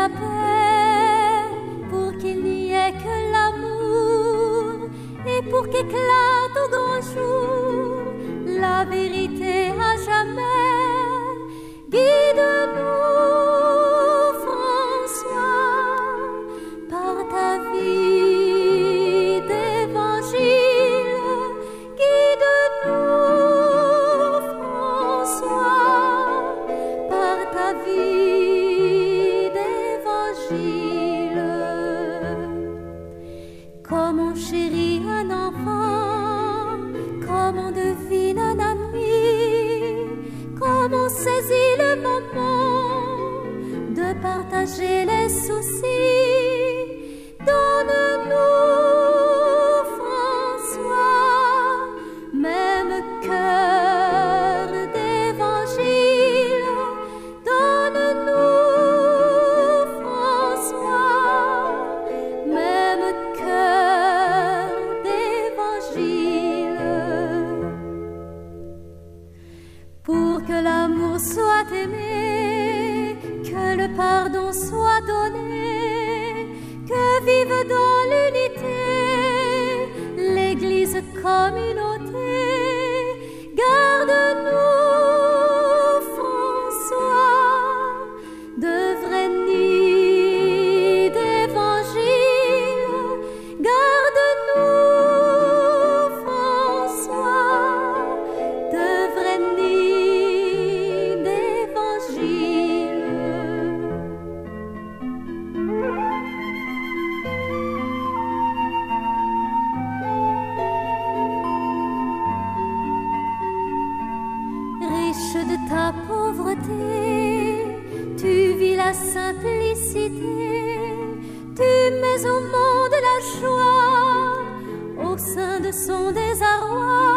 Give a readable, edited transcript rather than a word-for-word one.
la paix, pour qu'il n'y ait que l'amour, et pour qu'éclate au grand jour la vérité à jamais. Guide-nous, François, par ta vie d'évangile. Guide-nous, François, par ta vie d'évangile. Comme on chérit un enfant, comme on devine un ami, comme on saisit le moment de partager les soucis. Donne-nous, François, même cœur d'évangile. Donne-nous, François, même cœur d'évangile. Pour que l'amour soit aimé, que le pardon soit donné, que vive dans l'unité l'Église communauté. Garde-nous, François, de vrais nids d'évangile. Garde-nous, François, de vrais nids d'évangile. Riche de ta pauvreté, tu vis la simplicité, tu mets au monde la joie au sein de son désarroi.